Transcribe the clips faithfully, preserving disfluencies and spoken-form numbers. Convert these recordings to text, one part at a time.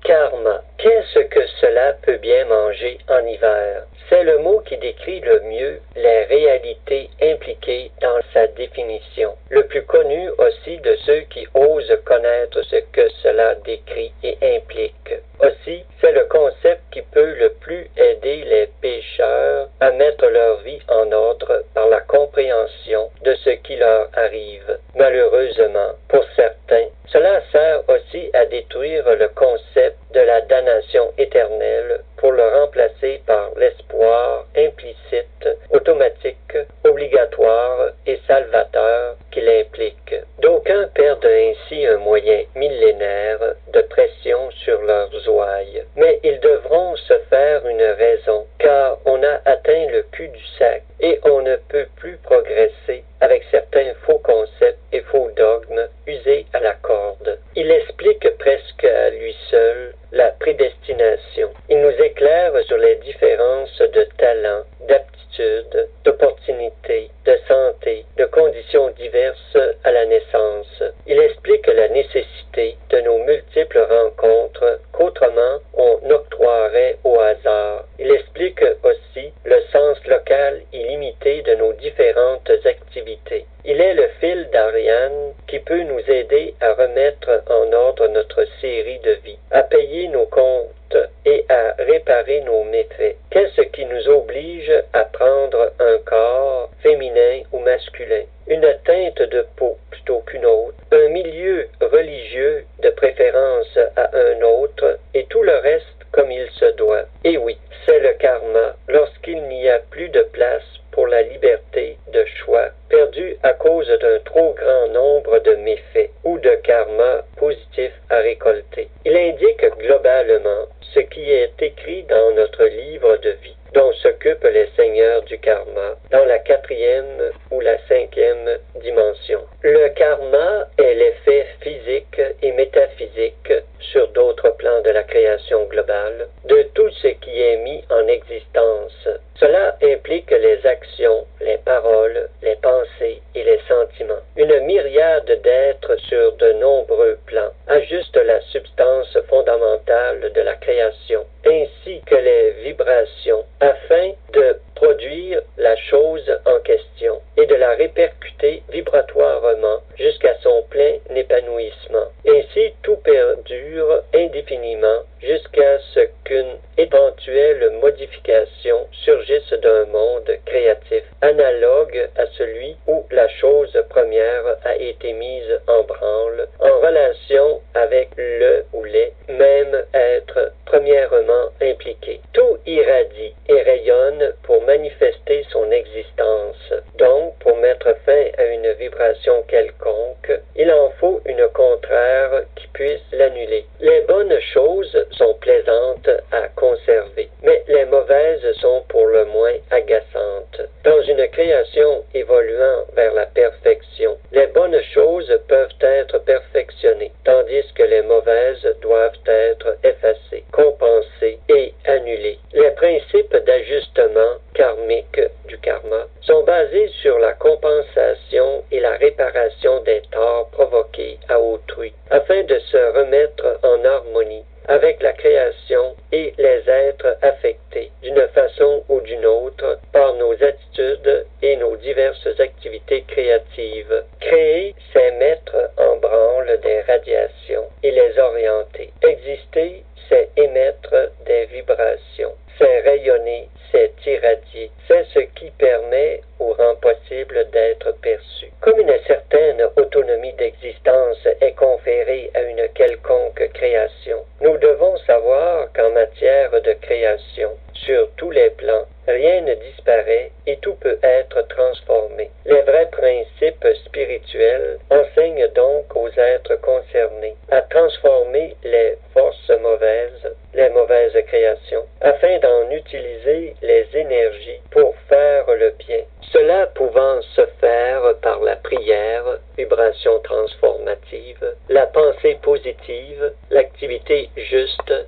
Karma. Qu'est-ce que cela peut bien manger en hiver? C'est le mot qui décrit le mieux les réalités impliquées dans sa définition. Le plus connu aussi de ceux qui osent connaître ce que cela décrit et implique. Aussi, c'est le concept qui peut le plus aider les pécheurs à mettre leur vie en ordre par la compréhension de ce qui leur arrive. Malheureusement, pour certains, cela sert aussi à détruire le concept de la damnation éternelle pour le remplacer par l'espoir implicite, automatique, obligatoire et salvateur qu'il implique. D'aucuns perdent ainsi un moyen millénaire de pression sur leurs ouailles. Mais ils devront se faire une raison, car on a atteint le cul du sac et on ne peut plus progresser avec certains faux concepts et faux dogmes usés à la corde. Il explique presque à lui seul la prédestination. Il nous éclaire sur les différences de talent, d'aptitude, d'opportunités, de santé, de conditions diverses à la naissance. Il explique la nécessité de nos multiples rencontres qu'autrement on octroierait au hasard. Il explique aussi le sens local illimité de nos différentes activités. Il est le fil d'Ariane qui peut nous aider à remettre en ordre notre série de vie, à payer nos comptes et à réparer nos méfaits. Qu'est-ce qui nous oblige à prendre un corps féminin ou masculin, une teinte de peau plutôt qu'une autre, un milieu religieux de préférence à un autre et tout le reste comme il se doit? Et oui, c'est le karma lorsqu'il n'y a plus de place pour la liberté de choix, perdue à cause d'un trop grand nombre de méfaits ou de karma positifs à récolter. Il indique globalement ce qui est écrit dans notre livre de vie, dont s'occupent les seigneurs du karma, dans la quatrième ou la cinquième dimension. Le karma est l'effet physique et métaphysique sur d'autres plans de la création globale de tout ce qui est mis en existence. Cela implique les actions, les paroles, les pensées et les sentiments. Une myriade d'êtres sur de nombreux plans ajustent la substance fondamentale de la création, ainsi que les vibrations, afin de produire la chose en question et de la répercuter vibratoirement jusqu'à son plein épanouissement. Ainsi, tout perdure indéfiniment jusqu'à ce qu'une éventuelle modification surgisse d'un monde créatif, analogue à celui où la chose première a été mise en branle, en relation avec le ou les mêmes êtres premièrement impliqués. Tout irradie et rayonne pour manifester son existence. Donc, pour mettre fin à une vibration quelconque, il en faut une contraire qui puisse l'annuler. Les bonnes choses sont plaisantes à conserver, mais les mauvaises sont pour le moins agaçantes. Dans une création évoluant vers la perfection, les bonnes choses peuvent être perfectionnées, tandis que les mauvaises doivent être effacées, compensées et annulées. Les principes d'ajustement karmique du karma sont basés sur la compensation et la réparation des torts provoqués à autrui, afin de se remettre en harmonie avec la création et les êtres affectés d'une façon ou d'une autre par nos attitudes et nos diverses activités créatives. Créer, c'est mettre en branle des radiations et les orienter. Exister, c'est émettre des vibrations. C'est rayonner, c'est irradier. C'est ce qui permet ou rend possible d'être perçu. Comme une certaine autonomie d'existence est conférée à une quelconque création, nous devons savoir qu'en matière de création, sur tous les plans, rien ne disparaît et tout peut être transformé. Les vrais principes spirituels enseignent donc aux êtres concernés à transformer les forces mauvaises, les mauvaises créations, afin d'en utiliser les énergies pour faire le bien. Cela pouvant se faire par la prière, vibration transformative, la pensée positive, l'activité juste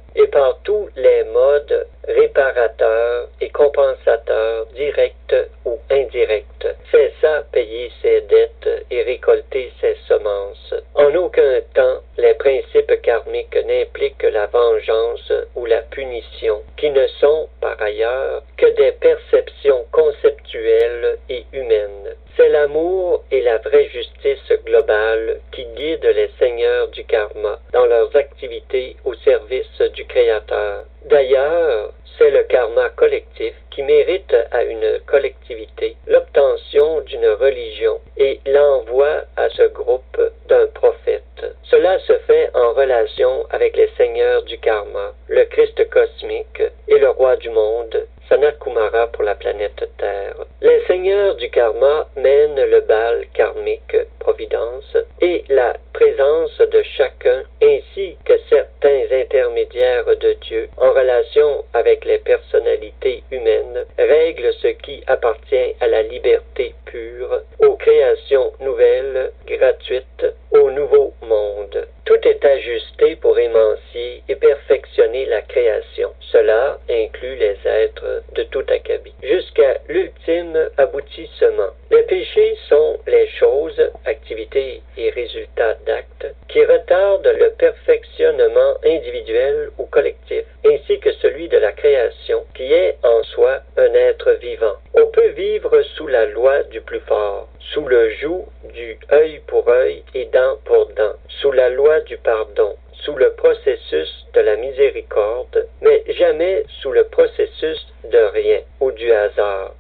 et par tous les modes réparateurs et compensateurs, directs ou indirects, cessa payer ses dettes et récolter ses semences. En aucun temps, les principes karmiques n'impliquent la vengeance ou la punition, qui ne sont, par ailleurs, que des perceptions conceptuelles et humaines. C'est l'amour et la vraie justice globale qui guident les seigneurs du karma dans leurs activités au service du Créateur. D'ailleurs, c'est le karma collectif qui mérite à une collectivité l'obtention d'une religion et l'envoi à ce groupe d'un prophète. Cela se fait en relation avec les seigneurs du karma, le Christ cosmique et le roi du monde, Sanat Kumara pour la planète Terre. Les seigneurs du karma mènent le bal karmique, providence, et la présence de chacun, ainsi que certains intermédiaires de Dieu en relation avec les personnalités humaines, règlent ce qui appartient à la liberté pure, aux créations nouvelles, gratuites, au nouveau monde. Tout est ajusté pour émancier et perfectionner la création. Cela inclut les êtres de tout acabit, jusqu'à l'ultime aboutissement. Les péchés sont les choses, activités et résultats d'actes qui retardent le perfectionnement individuel ou collectif, ainsi que celui de la création, qui est en soi un être vivant. On peut vivre sous la loi du plus fort, sous le joug du œil pour œil et dent pour dent, sous la loi du pardon, sous le processus de la miséricorde, mais jamais sous le processus